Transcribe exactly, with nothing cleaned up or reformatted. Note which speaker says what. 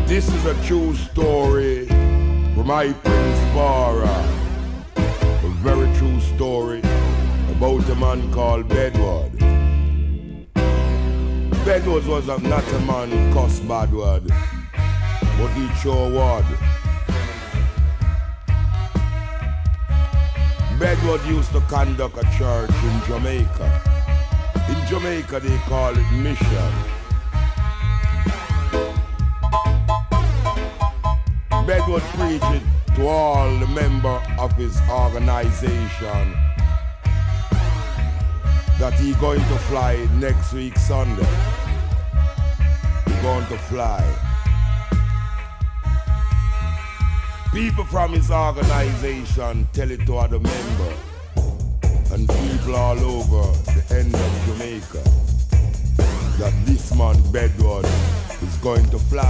Speaker 1: This is a true story from my Prince Bara. A very true story about a man called Bedward. Bedward was a, not a man who cussed bad word, but he sure would. Bedward used to conduct a church in Jamaica. In Jamaica they call it mission. Bedward preached to all the members of his organization that he going to fly next week Sunday. He going to fly. People from his organization tell it to other members and people all over the end of Jamaica that this man Bedward is going to fly.